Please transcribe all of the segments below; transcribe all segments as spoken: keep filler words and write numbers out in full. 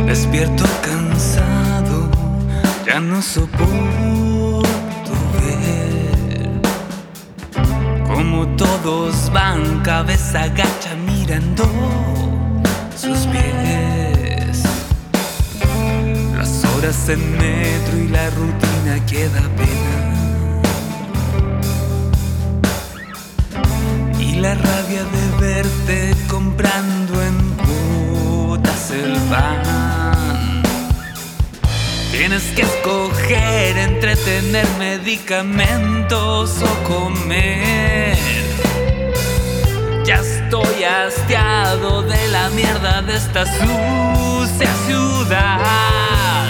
Despierto cansado, ya no soporto ver cómo todos van cabeza agacha mirando sus pies. Las horas en metro y la rutina queda pena, y la rabia de verte comprando en cuotas el pan. Tienes que escoger entre tener medicamentos o comer. Ya estoy hastiado de la mierda de esta sucia ciudad.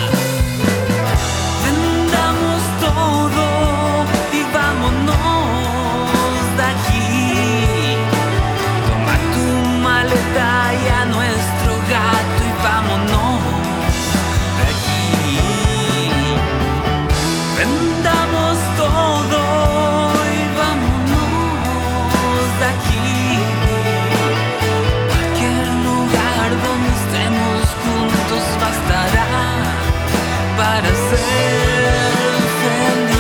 Vendamos todo y vámonos de aquí. Toma tu maleta y a nuestro gato y vámonos de aquí. Vendamos todo y vámonos de aquí. Cualquier lugar donde estemos juntos bastará para ser feliz.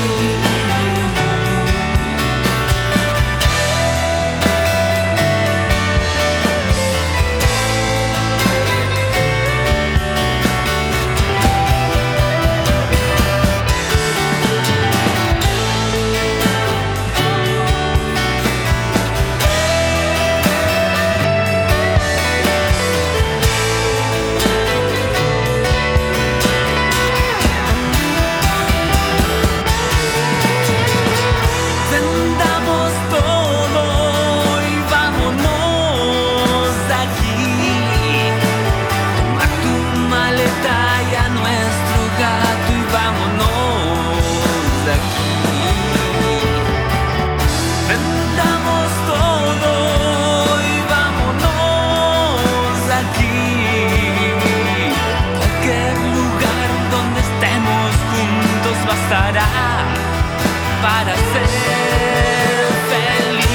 Bastará para ser feliz.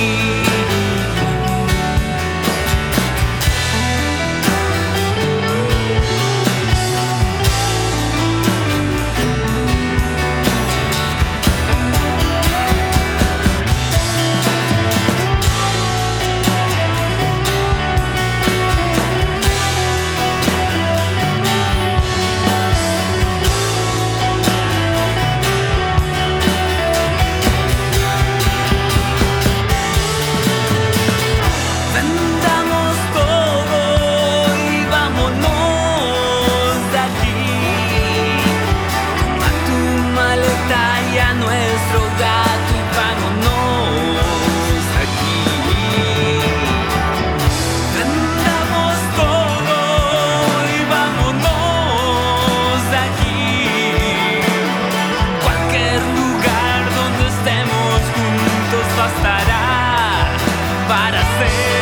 Nuestro gato y vámonos aquí. Vendamos todo y vámonos de aquí. Cualquier lugar donde estemos juntos bastará para ser